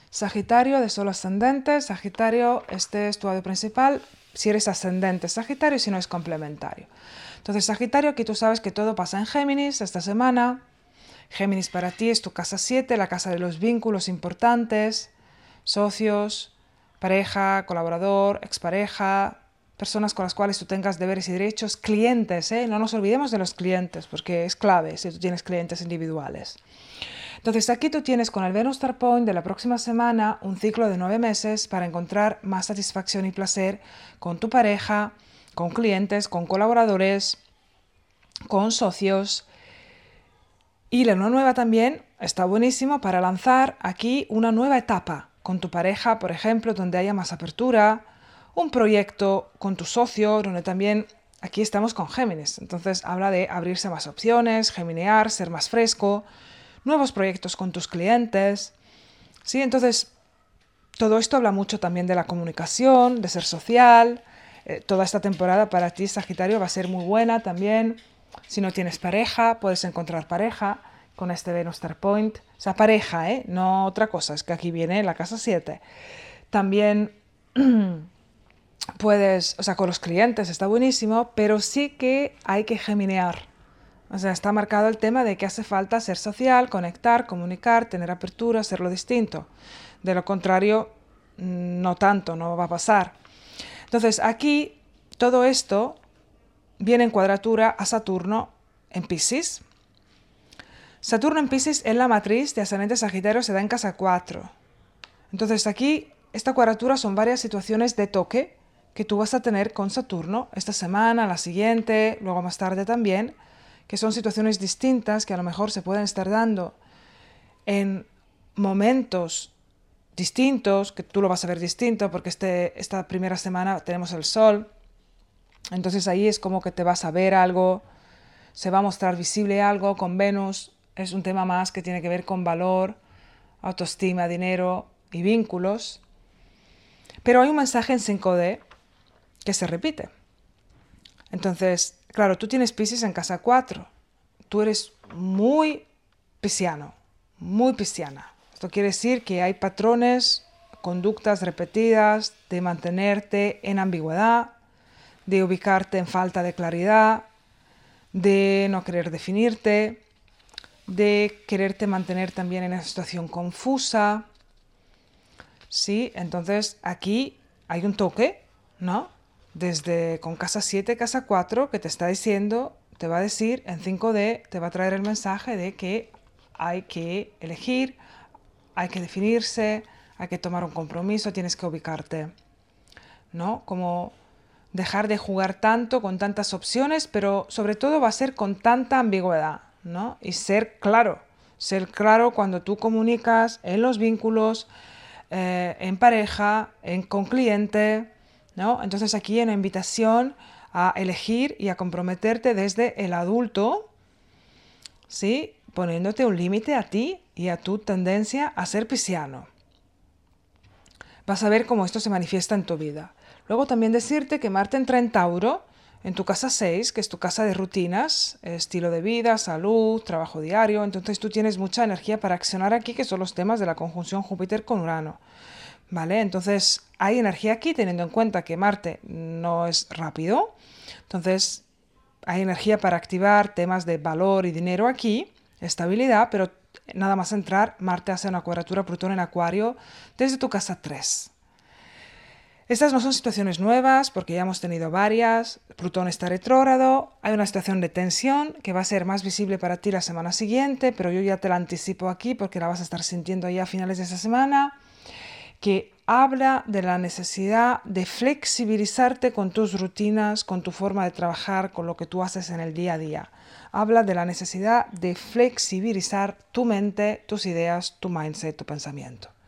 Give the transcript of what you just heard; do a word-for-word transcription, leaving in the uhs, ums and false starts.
Sagitario de Sol ascendente. Sagitario, este es tu audio principal si eres ascendente Sagitario, si no es complementario. Entonces, Sagitario, aquí tú sabes que todo pasa en Géminis esta semana. Géminis para ti es tu casa siete, la casa de los vínculos importantes, socios, pareja, colaborador, expareja, personas con las cuales tú tengas deberes y derechos, clientes, ¿eh? No nos olvidemos de los clientes, porque es clave si tú tienes clientes individuales. Entonces aquí tú tienes con el Venus Star Point de la próxima semana un ciclo de nueve meses para encontrar más satisfacción y placer con tu pareja, con clientes, con colaboradores, con socios. Y la luna nueva también está buenísimo para lanzar aquí una nueva etapa con tu pareja, por ejemplo, donde haya más apertura, un proyecto con tu socio, donde también aquí estamos con Géminis. Entonces habla de abrirse a más opciones, geminear, ser más fresco, nuevos proyectos con tus clientes. ¿Sí? Entonces, todo esto habla mucho también de la comunicación, de ser social. Eh, toda esta temporada para ti, Sagitario, va a ser muy buena también. Si no tienes pareja, puedes encontrar pareja con este Venus Star Point. O sea, pareja, ¿eh? No otra cosa, es que aquí viene la casa siete. También puedes, o sea, con los clientes está buenísimo, pero sí que hay que geminear. O sea, está marcado el tema de que hace falta ser social, conectar, comunicar, tener apertura, hacerlo distinto. De lo contrario, no tanto, no va a pasar. Entonces, aquí todo esto viene en cuadratura a Saturno en Piscis. Saturno en Piscis en la matriz de ascendente Sagitario se da en casa cuatro. Entonces, aquí esta cuadratura son varias situaciones de toque que tú vas a tener con Saturno esta semana, la siguiente, luego más tarde también, que son situaciones distintas que a lo mejor se pueden estar dando en momentos distintos, que tú lo vas a ver distinto, porque este, esta primera semana tenemos el Sol, entonces ahí es como que te vas a ver algo, se va a mostrar visible algo con Venus, es un tema más que tiene que ver con valor, autoestima, dinero y vínculos, pero hay un mensaje en cinco D que se repite. Entonces, claro, tú tienes Piscis en casa cuatro. Tú eres muy pisciano, muy pisciana. Esto quiere decir que hay patrones, conductas repetidas de mantenerte en ambigüedad, de ubicarte en falta de claridad, de no querer definirte, de quererte mantener también en una situación confusa. Sí, entonces aquí hay un toque, ¿no? Desde con casa siete, casa cuatro, que te está diciendo, te va a decir en cinco D, te va a traer el mensaje de que hay que elegir, hay que definirse, hay que tomar un compromiso, tienes que ubicarte, ¿no? Como dejar de jugar tanto con tantas opciones, pero sobre todo va a ser con tanta ambigüedad, ¿no? Y ser claro, ser claro cuando tú comunicas en los vínculos, eh, en pareja, en, con cliente, ¿no? Entonces aquí hay una invitación a elegir y a comprometerte desde el adulto, ¿sí? Poniéndote un límite a ti y a tu tendencia a ser pisciano. Vas a ver cómo esto se manifiesta en tu vida. Luego también decirte que Marte entra en Tauro, en tu casa seis, que es tu casa de rutinas, estilo de vida, salud, trabajo diario. Entonces tú tienes mucha energía para accionar aquí, que son los temas de la conjunción Júpiter con Urano. ¿Vale? Entonces hay energía aquí, teniendo en cuenta que Marte no es rápido. Entonces hay energía para activar temas de valor y dinero aquí, estabilidad, pero nada más entrar, Marte hace una cuadratura Plutón en Acuario desde tu casa tres. Estas no son situaciones nuevas porque ya hemos tenido varias. Plutón está retrógrado, hay una situación de tensión que va a ser más visible para ti la semana siguiente, pero yo ya te la anticipo aquí porque la vas a estar sintiendo ya a finales de esta semana, que habla de la necesidad de flexibilizarte con tus rutinas, con tu forma de trabajar, con lo que tú haces en el día a día. Habla de la necesidad de flexibilizar tu mente, tus ideas, tu mindset, tu pensamiento.